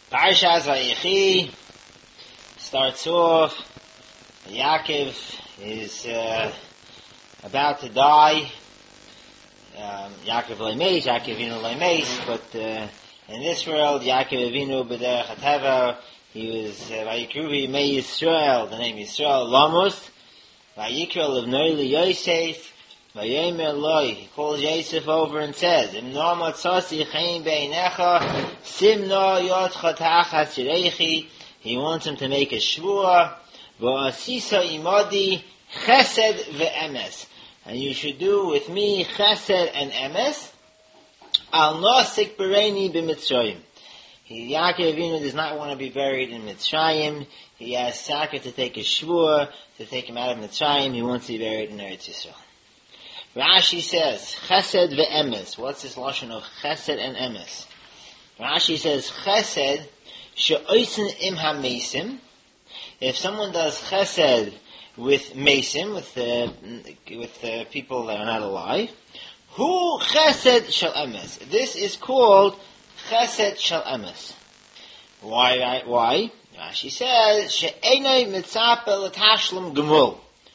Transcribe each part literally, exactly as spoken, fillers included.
Parshas Vayechi starts off. Yaakov is uh, about to die. Um, Yaakov Leimeis, Yaakov Avinu Leimeis, but uh, in this world, Yaakov Avinu B'derech HaTeva, he was Vayikru Mei Yisrael, the name Yisrael Lamos, Vayikra Levnoi Li Yosef, Vayomer Loi, he calls Yosef over and says, Im no matzasi chaim beinecha, simno yotcha tachas yirechi. He wants him to make a shvua, v'asisa imadi chesed ve'emes. And you should do with me chesed and emes, al nosik bereini b'mitzrayim. He, Yaakov Avinu does not want to be buried in Mitzrayim. He asks Sarah to take a shvua, to take him out of Mitzrayim. He wants to be buried in Eretz Yisrael. Rashi says, chesed ve'emes. What's this lashon of chesed and emes? Rashi says, chesed she'oisen im ha-mesim. If someone does chesed with mesim, with uh, with uh, people that are not alive, hu chesed shel emes. This is called chesed shel emes. Why? Why? Rashi says, she'enoi mitzape l'tashlum gemul.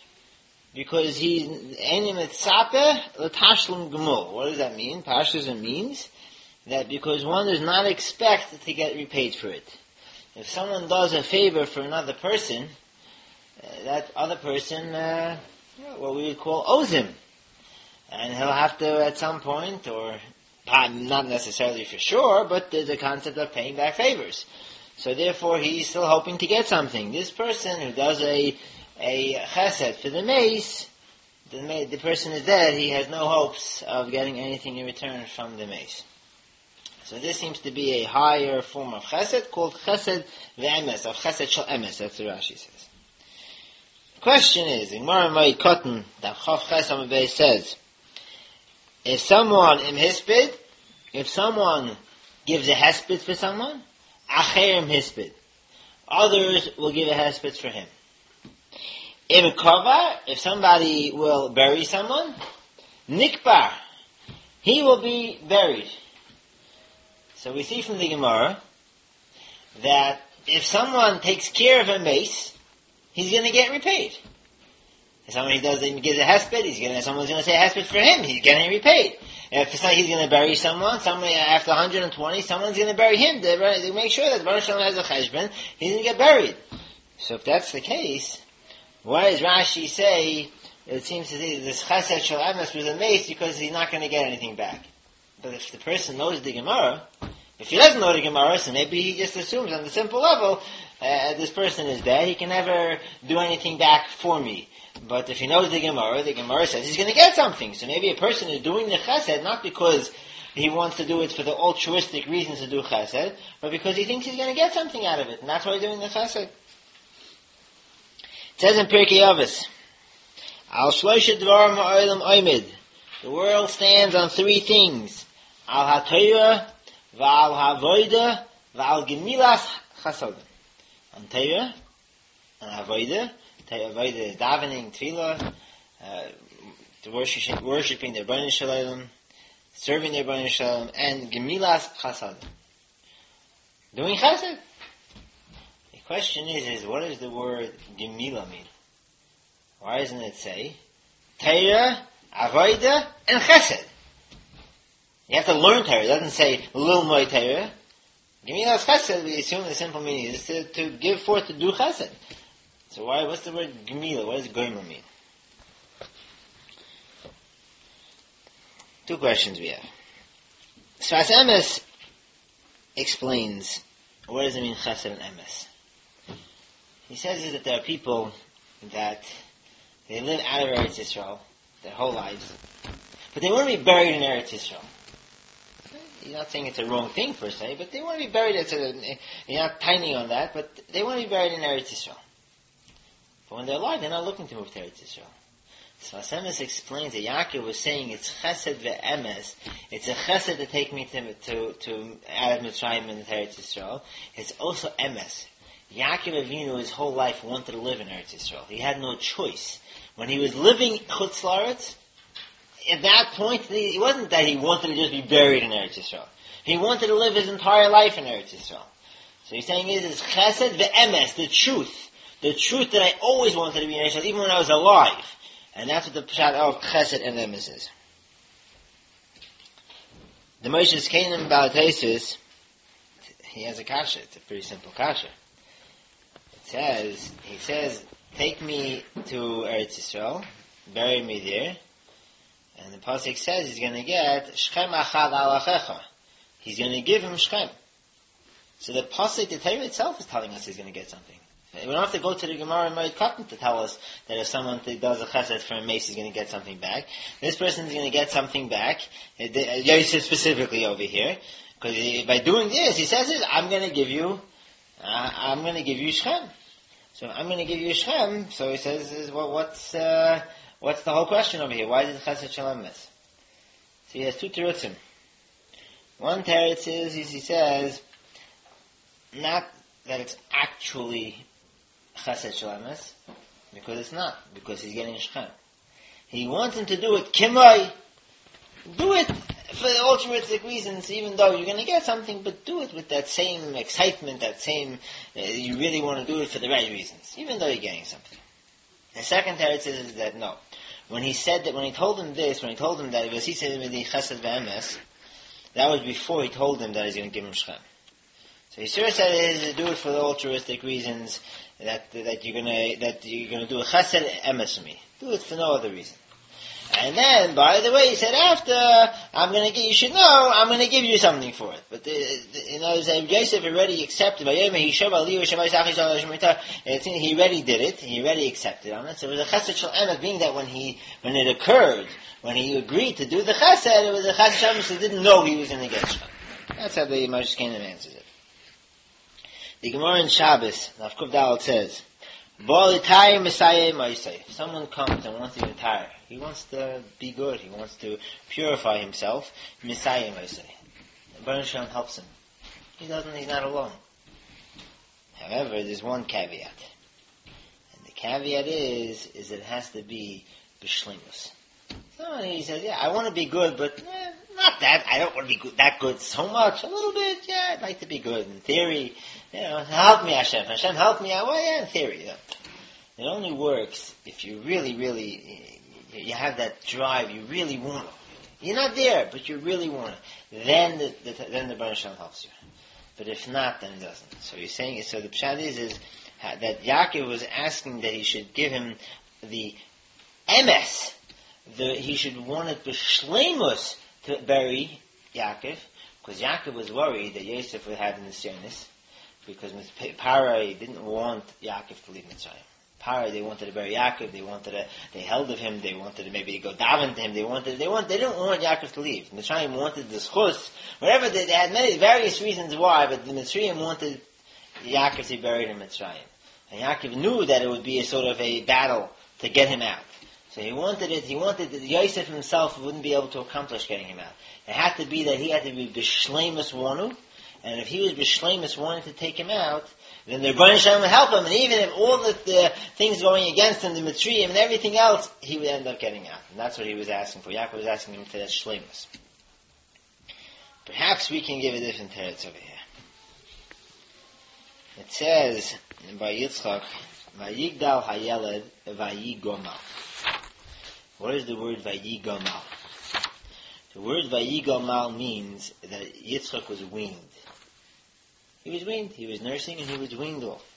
Because he's eni mitzape l'tashlum gemul. What does that mean? Pashtus, it means that because one does not expect to get repaid for it. If someone does a favor for another person, uh, that other person, uh, what we would call, owes him. And he'll have to, at some point, or not necessarily for sure, but there's a concept of paying back favors. So therefore, he's still hoping to get something. This person who does a a chesed for the mace, the, ma- the person is dead, he has no hopes of getting anything in return from the mace. So this seems to be a higher form of chesed called chesed ve'emes, of chesed shel emes, that's what Rashi says. The question is, in Gemara Moed Katan, that Chav Ches Amud Beis says, if someone in hispid, if someone gives a hesped for someone, acherim hispid, others will give a hesped for him. In Kavar, if somebody will bury someone, Nikbar, he will be buried. So we see from the Gemara that if someone takes care of a mace, he's going to get repaid. If somebody does, he gives a hesped, he's going to, someone's going to say a hesped for him, he's getting repaid. If it's not, he's going to bury someone, somebody after one hundred twenty, someone's going to bury him. They, they make sure that the Baruch Shalom has a cheshbon, he's going to get buried. So if that's the case, why does Rashi say, it seems to say this chesed shel emes was a mace because he's not going to get anything back? But if the person knows the Gemara, if he doesn't know the Gemara, so maybe he just assumes on the simple level, uh, this person is dead, he can never do anything back for me. But if he knows the Gemara, the Gemara says he's going to get something. So maybe a person is doing the chesed not because he wants to do it for the altruistic reasons to do chesed, but because he thinks he's going to get something out of it, and that's why he's doing the chesed. It says in Pirkei Avos, Al shloisha dvarim ha'olam oimid. The world stands on three things. Al ha'torah, v'al ha'avodah, v'al gemilas chasadim. On Torah, on avodah, Torah avodah is davening, tefillah, uh, worship, worshiping the Rebbeinu Shalom, serving the Rebbeinu Shalom, and gemilas chasadim. Doing chesed. The question is, is what does the word Gemila mean? Why doesn't it say Torah, Avodah, and Chesed? You have to learn Torah. It doesn't say Lil Moy Torah. Gemila is Chesed. We assume the simple meaning is to, to give forth to do Chesed. So why? What's the word Gemila? What does Goyma mean? Two questions we have. Sfas Emes explains what does it mean Chesed and Emes. He says is that there are people that they live out of Eretz Yisrael their whole lives, but they want to be buried in Eretz Yisrael. You're not saying it's a wrong thing per se, but they want to be buried. It's a, you're not tiny on that, but they want to be buried in Eretz Yisrael. But when they're alive, they're not looking to move to Eretz Yisrael. So Sfas Emes explains that Yaakov was saying it's chesed ve'emes. It's a chesed to take me to to, to out of Mitzrayim and Eretz Yisrael. It's also emes. Yaakov Avinu his whole life wanted to live in Eretz Yisrael. He had no choice. When he was living Chutz La'aretz, at that point, it wasn't that he wanted to just be buried in Eretz Yisrael. He wanted to live his entire life in Eretz Yisrael. So he's saying is, is chesed ve'emes, the truth. The truth that I always wanted to be in Yeshua, even when I was alive. And that's what the pshat of chesed and emes is. The Moshe's Canaan Balatesis, he has a kasha. It's a pretty simple kasha. It says, he says, take me to Eretz Yisrael, bury me there, and the pasuk says he's going to get Shechem achad al achecha. He's going to give him Shechem. So the pasuk, the Torah itself is telling us he's going to get something. We don't have to go to the Gemara and Moed Katan to tell us that if someone does a chesed for a mace, he's going to get something back. This person is going to get something back. Yosef specifically over here, because by doing this, he says, "I'm going to give you, uh, I'm going to give you Shechem." So I'm going to give you Shechem. So he says, is, well, "What's uh, what's the whole question over here? Why is it chesed shalom mes?" So he has two terutzim. One teretz is, he says, not that it's actually chesed shalamas, because it's not, because he's getting shechem. He wants him to do it kimai, do it for altruistic reasons, even though you're going to get something, but do it with that same excitement, that same, uh, you really want to do it for the right reasons, even though you're getting something. The second teretz is that no. When he said that, when he told him this, when he told him that, it was he said with the chesed ve'emes, that was before he told him that he's going to give him shechem. So he sure said it is to do it for the altruistic reasons, that that you're gonna that you're gonna do a chesed emes for me. Do it for no other reason. And then, by the way, he said after I'm gonna give you should know I'm gonna give you something for it. But the, the, you know, Yosef already accepted. He already did it. He already accepted on it. So it was a chesed shel emes, being that when he when it occurred, when he agreed to do the chesed, it was a chesed shel emes. He didn't know he was gonna get shechem. That's how the Moshe Canaan answers it. The Gemara in Shabbos, Nafkuf Dalet says, if someone comes and wants to retire, he wants to be good, he wants to purify himself, Messiah Moisei. Baruch Hashem helps him. He doesn't, he's not alone. However, there's one caveat. And the caveat is, is it has to be b'shleimus. So he says, yeah, I want to be good, but eh, not that, I don't want to be good, that good so much, a little bit, yeah, I'd like to be good. In theory, you know, help me Hashem, Hashem help me, well, yeah, in theory, yeah. It only works if you really, really, you have that drive, you really want it. You're not there, but you really want it. Then the, the then the Baruch Hashem helps you. But if not, then it doesn't. So he's saying, so the pshat is, is that Yaakov was asking that he should give him the emes, the, he should want it b'shleimus to bury Yaakov, because Yaakov was worried that Yosef would have nisyonis, because Parai didn't want Yaakov to leave Mitzrayim. Parai, they wanted to bury Yaakov, they wanted to, they held of him, they wanted to maybe go daven to him, they wanted, they wanted, they didn't want Yaakov to leave. Mitzrayim wanted the schus, whatever, they, they had many, various reasons why, but the Mitzrayim wanted Yaakov to be buried in Mitzrayim. And Yaakov knew that it would be a sort of a battle to get him out. So he wanted it, he wanted that Yosef himself wouldn't be able to accomplish getting him out. It had to be that he had to be b'shleimus wanu, and if he was b'shleimus wanting to take him out, then the Rebbeinu Shalom would help him, and even if all the, the things going against him, the Mitzrayim and everything else, he would end up getting out. And that's what he was asking for. Yaakov was asking him for that shleimus. Perhaps we can give a different teretz over here. It says, by Yitzchak, Vayigdal hayeled vayigomal. What is the word vayigomal? The word vayigomal means that Yitzchak was weaned. He was weaned. He was nursing and he was weaned off.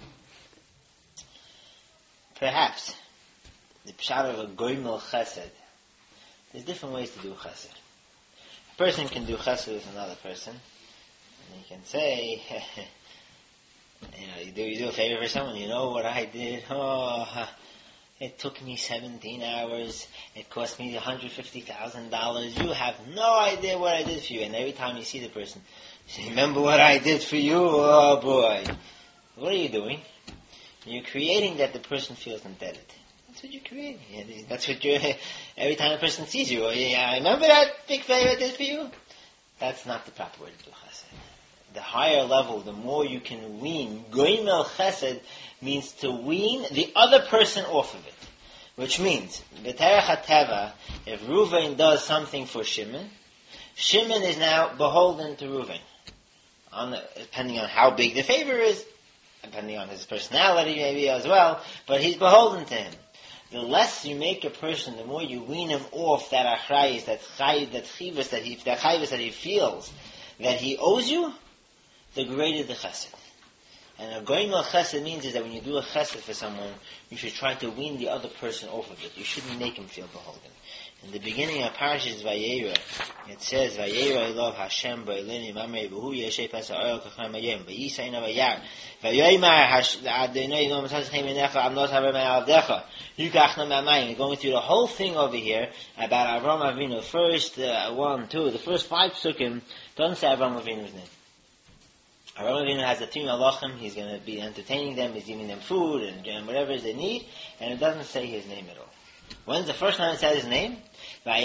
Perhaps the pshat of a goymel chesed. There's different ways to do chesed. A person can do chesed with another person, and he can say, you know, you do you do a favor for someone. You know what I did? Oh, it took me seventeen hours. It cost me one hundred fifty thousand dollars. You have no idea what I did for you. And every time you see the person, say, remember what I did for you? Oh boy. What are you doing? You're creating that the person feels indebted. That's what you're creating. That's what you're, every time a person sees you, oh yeah, remember that big favor I did for you? That's not the proper way to do chesed. The higher level, the more you can wean. Goymel chesed means to wean the other person off of it. Which means, b'terech hateva, if Reuven does something for Shimon, Shimon is now beholden to Reuven. on the, depending on how big the favor is, depending on his personality maybe as well, but he's beholden to him. The less you make a person, the more you wean him off that achrayis, that chay, that chivas, that he, that chayvus that he feels that he owes you, the greater the chesed. And a goyim al chesed means is that when you do a chesed for someone, you should try to wean the other person off of it. You shouldn't make him feel beholden. In the beginning of Parashas Vayera, it says, Vayera Elov Hashem Ba'ilini Mamrei B'hu Yeshei Pesa Oil Kacham Mayim V'yisay Na Vayar V'yoymar Adonai Yom Tzadchem Yinecha Amnot Haver Me'aldecha Yukach Na Ma'mayim. We're going through the whole thing over here about Avram Avinu. First uh, one, two, the first five psukim doesn't say Avram Avinu's name. Avram Avinu has a team of Lochem. He's going to be entertaining them. He's giving them food and, and whatever they need. And it doesn't say his name at all. When's the first time it says his name? Why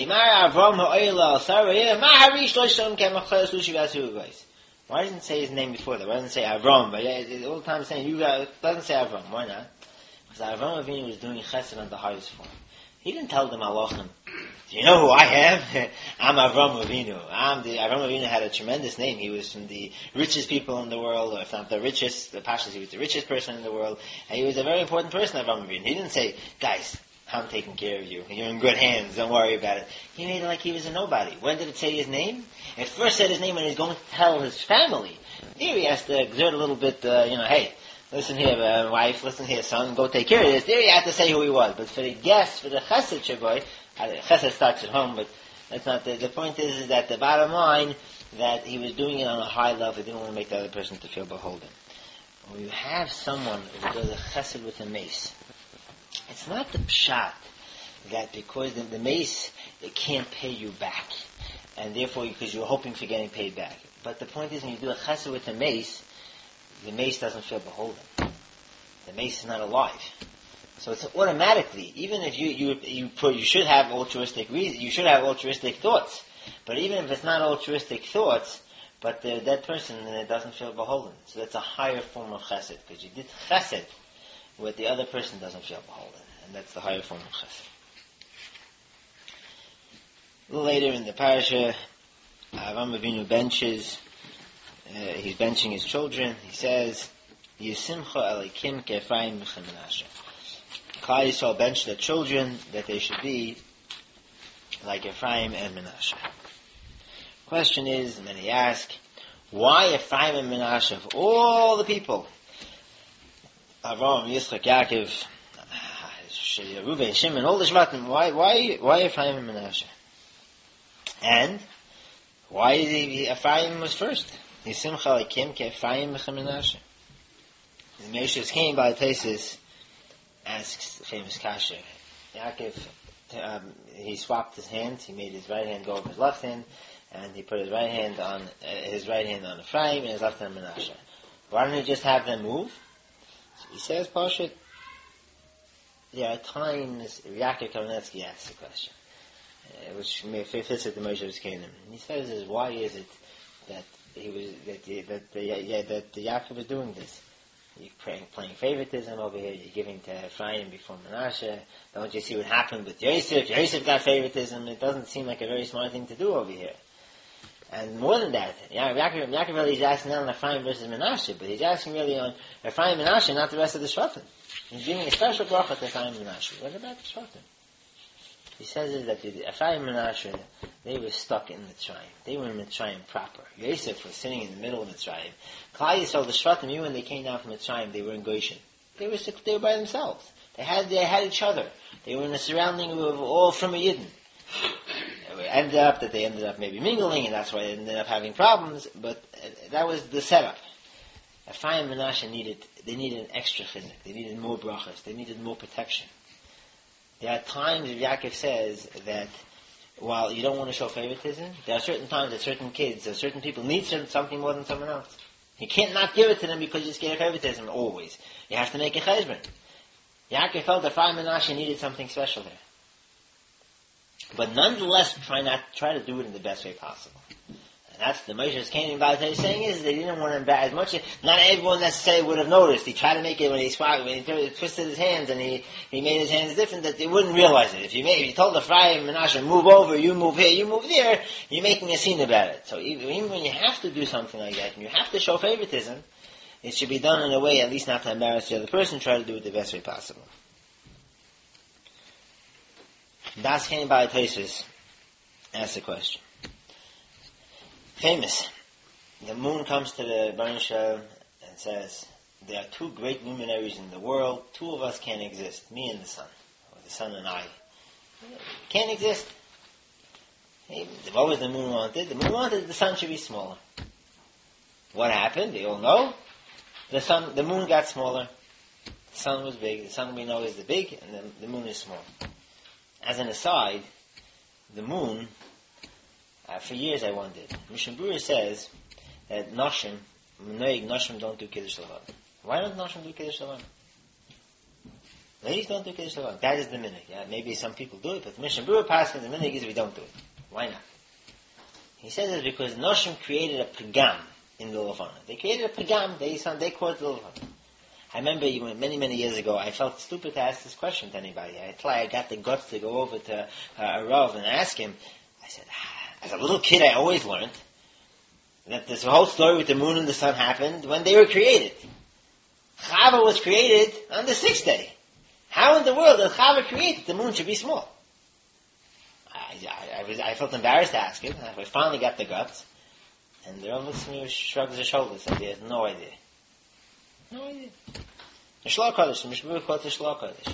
doesn't it say his name before that? Why doesn't it say Avram? But all the time it's saying, you got, it doesn't say Avram. Why not? Because Avram Avinu was doing chesed on the highest form. He didn't tell them Halochem. Do you know who I am? I'm Avram Avinu. I'm the, Avram Avinu had a tremendous name. He was from the richest people in the world, or if not the richest, the Pashas, he was the richest person in the world. And he was a very important person, Avram Avinu. He didn't say, guys, I'm taking care of you. You're in good hands. Don't worry about it. He made it like he was a nobody. When did it say his name? It first said his name when he was going to tell his family. Here he has to exert a little bit, uh, you know, hey, listen here, uh, wife, listen here, son, go take care of this. There he had to say who he was. But for the guest, for the chesed shaboy, chesed starts at home, but that's not the, the point is, is that the bottom line, that he was doing it on a high level. He didn't want to make the other person to feel beholden. When you have someone who does a chesed with a mace, it's not the pshat that because the, the mace, it can't pay you back. And therefore, because you're hoping for getting paid back. But the point is, when you do a chesed with the mace, the mace doesn't feel beholden. The mace is not alive. So it's automatically, even if you, you, you put, you should have altruistic reason, you should have altruistic thoughts. But even if it's not altruistic thoughts, but the dead person, then it doesn't feel beholden. So that's a higher form of chesed, because you did chesed where the other person doesn't feel beholden. And that's the higher form of chesed. A little later in the parasha, Avram Avinu benches, uh, he's benching his children. He says, Yisimcha Elikim Ke'Ephraim V'Chem Menashe. Klal Yisrael bench their children, that they should be like Ephraim and Menashe. Question is, many ask, why Ephraim and Menashe? Of all the people, Avram, Yitzchak, Yaakov, Reuven, Shimon, all the Shvatim, why, why, why Ephraim and Menashe? And why is he, Ephraim was first? Yisimcha Elikim Ke'Ephraim V'Chem Menashe. The Meshach came by the Tesis, asks the famous kasha. Yaakov, um, he swapped his hands. He made his right hand go over his left hand, and he put his right hand on uh, his right hand on Ephraim and his left hand on Menashe. Why don't he just have them move? So he says, Pashat, there are times Yaakov Kamenetsky asks the question, uh, which fits at the Moshe's kingdom. And he says, is why is it that he was that the, that the, yeah, that the Yaakov was doing this? You're playing, playing favoritism over here. You're giving to Ephraim before Menashe. Don't you see what happened with Yosef? Yosef got favoritism. It doesn't seem like a very smart thing to do over here. And more than that, Yaakov, Yaakov really is asking not on Ephraim versus Menashe, but he's asking really on Ephraim and Menashe, not the rest of the Shvatim. He's giving a special bracha to Ephraim and Menashe. What about the Shvatim? He says is that the Ephraim and Menashe, they were stuck in Mitzrayim. They were in Mitzrayim proper. Yosef was sitting in the middle of Mitzrayim. Klal Yisrael, the Shvatim, even when they came down from Mitzrayim, they were in Goshen. They were they were by themselves. They had they had each other. They were in a surrounding of all from a Yidden. It ended up that they ended up maybe mingling, and that's why they ended up having problems. But that was the setup. Ephraim and Menashe needed they needed an extra chizuk. They needed more brachas. They needed more protection. There are times Yaakov says that while you don't want to show favoritism, there are certain times that certain kids or certain people need certain, something more than someone else. You can't not give it to them because you're scared of favoritism always. You have to make a cheshbon. Yaakov felt that Ephraim and Menashe needed something special there. But nonetheless, try not try to do it in the best way possible. And that's the Moshe's Canaan about is saying is they didn't want to embarrass as much. Not everyone necessarily would have noticed. He tried to make it when he swat, when he twisted his hands and he, he made his hands different that they wouldn't realize it. If you made, if you told Ephraim and Menashe, move over, you move here, you move there, you're making a scene about it. So even, even when you have to do something like that and you have to show favoritism, it should be done in a way at least not to embarrass the other person. Try to do it the best way possible. Das came by Taisus. Ask the question. Famous. The moon comes to the Baruch Shalom and says, there are two great luminaries in the world. Two of us can't exist. Me and the sun. Or the sun and I. Can't exist. What was the moon wanted? The moon wanted the sun should be smaller. What happened? They all know. The sun, the moon got smaller. The sun was big. The sun we know is the big, and the, the moon is small. As an aside, the moon, uh, for years I wondered. Mishnah Berurah says that Noshim, Noig, Noshim don't do Kiddush Levan. Why don't Noshim do Kiddush Levan? Ladies don't do Kiddush Levan. That is the minhag. Yeah, maybe some people do it, but Mishnah Berurah passes the minhag is we don't do it. Why not? He says it's because Noshim created a pagam in the Levana. They created a pagam, they, they caused the Levana. I remember many, many years ago, I felt stupid to ask this question to anybody. I tried, I got the guts to go over to uh, a Rav and ask him. I said, as a little kid, I always learned that this whole story with the moon and the sun happened when they were created. Chava was created on the sixth day. How in the world did Chava create the moon should be small? I, I, I, was, I felt embarrassed to ask him. I finally got the guts. And the Rav looks at me, shrugs his shoulders, and he has no idea. No idea. The Shloh Kodesh, the Mishnah Berurah called it Shloh Kodesh.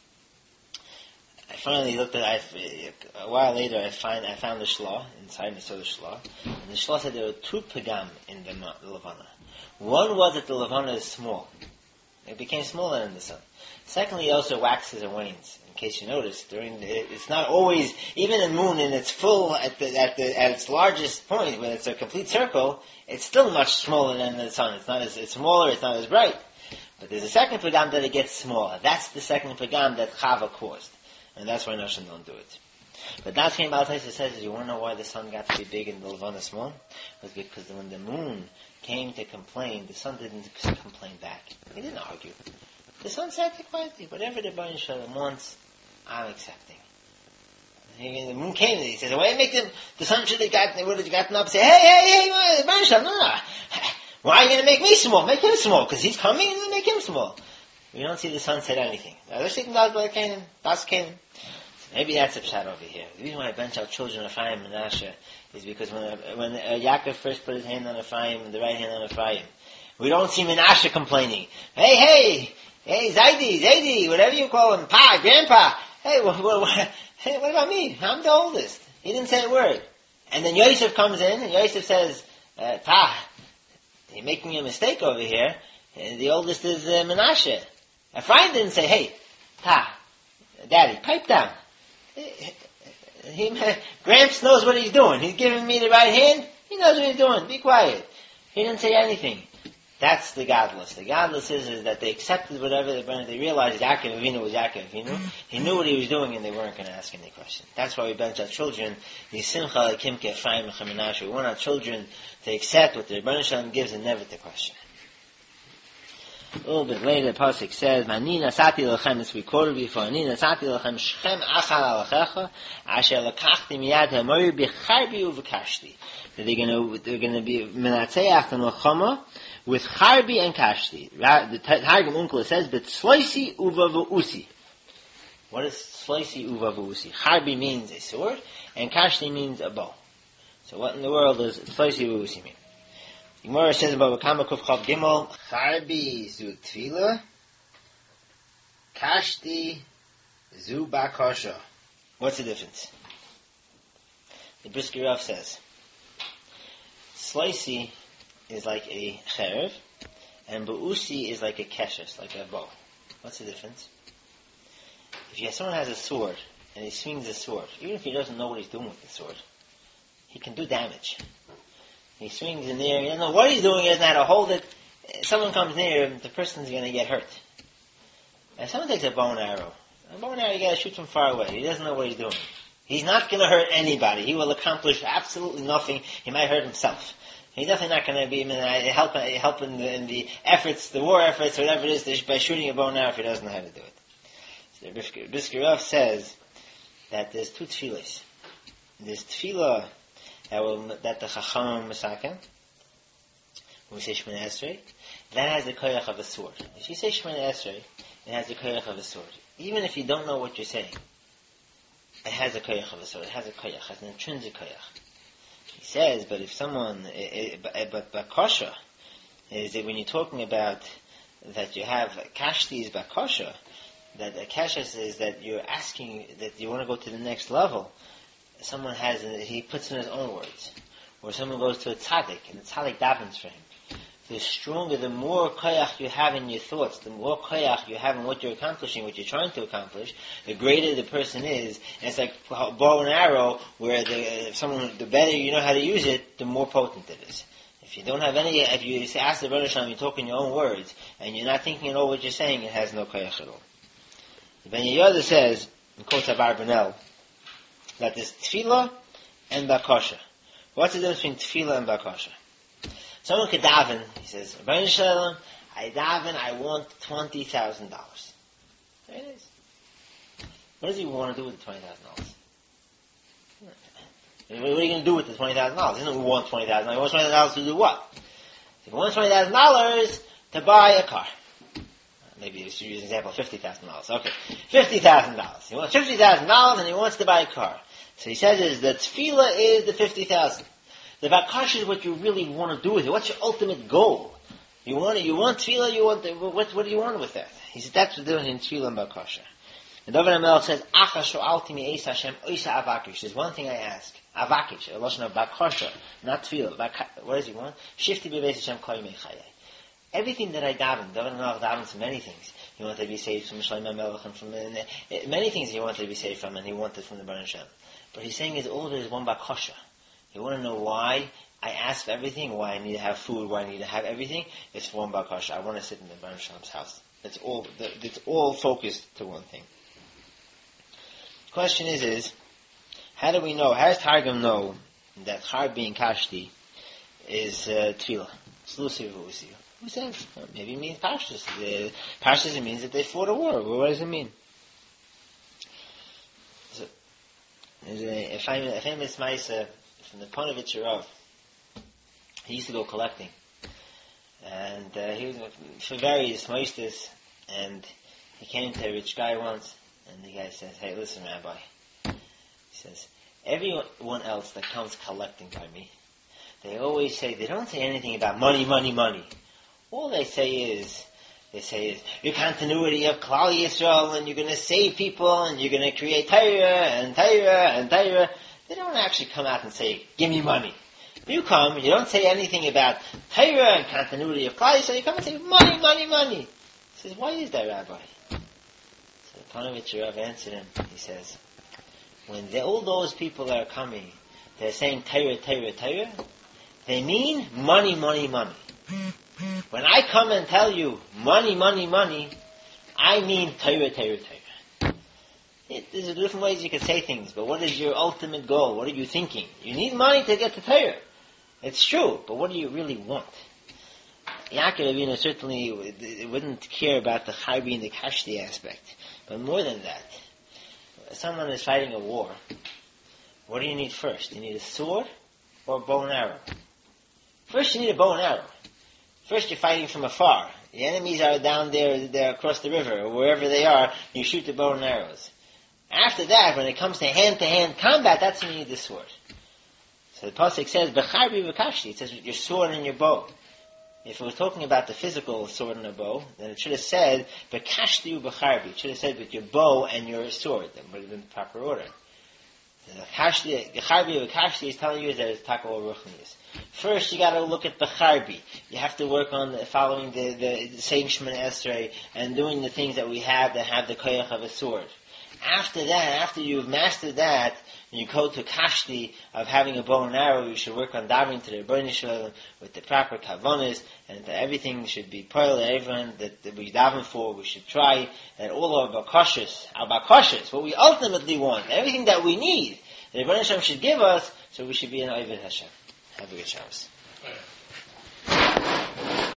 I finally looked at it, a while later I find I found the Shloh, inside and saw the Shloh, and the Shloh said there were two pagam in the Levana. One was that the Levana is small. It became smaller than the sun. Secondly, it also waxes and wanes. In case you notice, during the, it's not always, even the moon in its full, at the, at the, at its largest point, when it's a complete circle, it's still much smaller than the sun. It's not as, it's smaller, it's not as bright. But there's a second pagam that it gets smaller. That's the second pagam that Chava caused. And that's why Noshim don't do it. But that's came out, says, you want to know why the sun got to be big and the Levana small? It was because when the moon came to complain, the sun didn't complain back. He didn't argue. The sun said quietly, whatever the Baruch Shalom wants, I'm accepting. And the moon came and he says, why make them, the sun should have gotten, they would have gotten up and say, hey, hey, hey, Baruch Shalom, no, no. Why are you going to make me small? Make him small, because he's coming and then make him small. We don't see the sun said anything. Now, they're speaking about Black Canaan, Das Canaan. Maybe that's a pshat over here. The reason why I bench out children of Ephraim and Menashe is because when when uh, Yaakov first put his hand on Ephraim and the right hand on Ephraim, we don't see Menashe complaining. Hey, hey, hey, Zaidi, Zaidi, whatever you call him, Pa, Grandpa. Hey, what, what, what, hey, what about me? I'm the oldest. He didn't say a word. And then Yosef comes in and Yosef says, uh, Pa, you're making a mistake over here. And the oldest is uh, Menashe. Ephraim didn't say, hey, Pa, Daddy, pipe down. He, Gramps knows what he's doing. He's giving me the right hand. He knows what he's doing. Be quiet. He didn't say anything. That's the godless. The godless is, is that they accepted whatever they wanted. They realized Yaakov Avinu was Yaakov Avinu. He knew what he was doing and they weren't going to ask any question. That's why we bench our children. We want our children to accept what the Rebbeinu Shalom gives and never to question. A little bit later, the pasuk says, "Mani nasati lechem." This we quoted before. "Mani nasati lechem shchem achal alachecha asher lekachti miyad hamoyer b'charbi uv'kashti." That they're going to they're going to be menatzeach the milchama with charbi and kashti. The Targum Unkla says, "But sloisi uvavuusi." What is sloisi uvavuusi? Charbi means a sword, and kashti means a bow. So, what in the world does sloisi uvavuusi mean? The Gemara says about Kama Kuf Chav Gimel, Charbi zu Tefila, Kashti zu Bakasha. What's the difference? The Brisker Rav says, Slicey is like a cherev, and Ba'usi is like a keshes, like a bow. What's the difference? If you have, someone has a sword, and he swings the sword, even if he doesn't know what he's doing with the sword, he can do damage. He swings in there, he doesn't know what he's doing, he doesn't know how to hold it. If someone comes near him, the person's going to get hurt. If someone takes a bow and arrow, a bow and arrow, you got to shoot from far away. He doesn't know what he's doing. He's not going to hurt anybody. He will accomplish absolutely nothing. He might hurt himself. He's definitely not going to be help, help in, the, in the efforts, the war efforts, whatever it is, by shooting a bow and arrow if he doesn't know how to do it. So Brisker Rav says that there's two tefillahs. There's tefillah that, will, that the Chacham Masaken, when we say Shemona Esrei, that has the koyach of a sword. If you say Shemona Esrei, it has the koyach of a sword. Even if you don't know what you're saying, it has a koyach of a sword. It has a koyach, it has an intrinsic koyach. He says, but if someone, it, it, but bakasha, is that when you're talking about that you have kashti is bakasha, that the kasha is that you're asking, that you want to go to the next level. Someone has, he puts in his own words. Or someone goes to a tzaddik, and the tzaddik davens for him. The stronger, the more koyach you have in your thoughts, the more koyach you have in what you're accomplishing, what you're trying to accomplish, the greater the person is. And it's like a bow and arrow, where the, if someone, the better you know how to use it, the more potent it is. If you don't have any, if you say, ask the Rebbe Shalom, you talk in your own words, and you're not thinking at all what you're saying, it has no koyach at all. The Ben Yehoyada says, in quotes of Abarbanel, that there's tefillah and bakasha. What's the difference between tefillah and bakasha? Someone could daven, he says, Rebbeinu Shalom, I daven, I want twenty thousand dollars. There it is. What does he want to do with the twenty thousand dollars? What are you going to do with the twenty thousand dollars? He doesn't want twenty thousand dollars. He wants twenty thousand dollars to do what? He wants twenty thousand dollars to buy a car. Maybe you should use an example of fifty thousand dollars. Okay. fifty thousand dollars. He wants fifty thousand dollars and he wants to buy a car. So he says is that tefillah is the fifty thousand dollars. The bakasha is what you really want to do with it. What's your ultimate goal? You want you want tefillah, you want the, what what do you want with that? He said that's the difference in tefillah and bakasha. And David HaMelech says, Acha sho'alti mi'eis Hashem oisa avakish. There's one thing I ask. Avakish, a lotion of bakasha, not tefillah. What does he want? Shifti be'beis Hashem kol yimei chayei. Everything that I daven, David HaMelech davens for many things. He wanted to be saved from Shlomo HaMelech and from uh, many things he wanted to be saved from, and he wanted from the Baruch Hashem. But he's saying is all there is one bakasha. You want to know why I ask for everything, why I need to have food, why I need to have everything? It's for one bakasha. I want to sit in the Baruch Hashem's house. It's all. It's all focused to one thing. Question is, is how do we know? How does Targum know that Char being Kashti is uh, Tefillah? Exclusive Usiyu. Who says? Well, maybe it means Pashtus. Uh, Pashtus, it means that they fought a war. Well, what does it mean? So, there's a, a famous, a famous Maisa from the Ponevezher Rav. He used to go collecting. And uh, he was for various Maistas, and he came to a rich guy once, and the guy says, hey, listen, Rabbi. He says, everyone else that comes collecting by me, they always say, they don't say anything about money, money, money. All they say is, they say is, your continuity of Klal Yisrael, and you're going to save people, and you're going to create Torah, and Torah, and Torah. They don't actually come out and say, give me money. You come, you don't say anything about Torah and continuity of Klal Yisrael, you come and say, money, money, money. He says, why is that, Rabbi? So the Ponevezher Rav answered him, he says, when they, all those people that are coming, they're saying Torah, Torah, Torah, they mean money, money, money. When I come and tell you money, money, money, I mean Torah, Torah, Torah. It, there's different ways you can say things, but what is your ultimate goal? What are you thinking? You need money to get to Torah. It's true, but what do you really want? Yaakov Avinu certainly wouldn't care about the Chaybi and the Kashti aspect. But more than that, if someone is fighting a war, what do you need first? You need a sword or a bow and arrow? First you need a bow and arrow. First you're fighting from afar. The enemies are down there, they're across the river, or wherever they are, you shoot the bow and arrows. After that, when it comes to hand-to-hand combat, that's when you need the sword. So the Pasuk says, B'charbi v'kashti, it says with your sword and your bow. If it was talking about the physical sword and a bow, then it should have said, B'kashti v'charbi. It should have said with your bow and your sword. That would have been the proper order. The B'charbi v'kashti is telling you that it's takal ruchnius. First, you got to look at B'charbi. You have to work on the, following the, the saying Shemona Esrei and doing the things that we have that have the koyach of a sword. after that, after you've mastered that, and you go to kashti of having a bow and arrow, you should work on davening to the Rebbeinu Shalom with the proper kavanas, and that everything should be pearl, everyone that, that we daven for, we should try, and all our bakashas, our bakashas, what we ultimately want, everything that we need, the Rebbeinu Shalom should give us, so we should be an Oived Hashem. Have a good Shabbos.